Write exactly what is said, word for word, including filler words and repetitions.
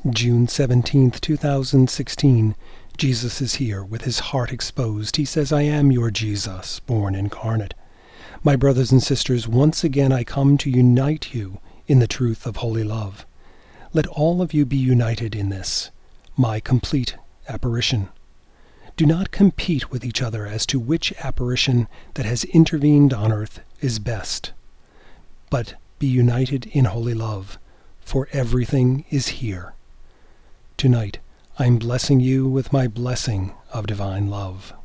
June seventeenth, two thousand sixteen. Jesus is here with his heart exposed. He says, I am your Jesus, born incarnate. My brothers and sisters, once again I come to unite you in the truth of holy love. Let all of you be united in this, my complete apparition. Do not compete with each other as to which apparition that has intervened on earth is best, but be united in holy love, for everything is here. Tonight, I am blessing you with my blessing of divine love.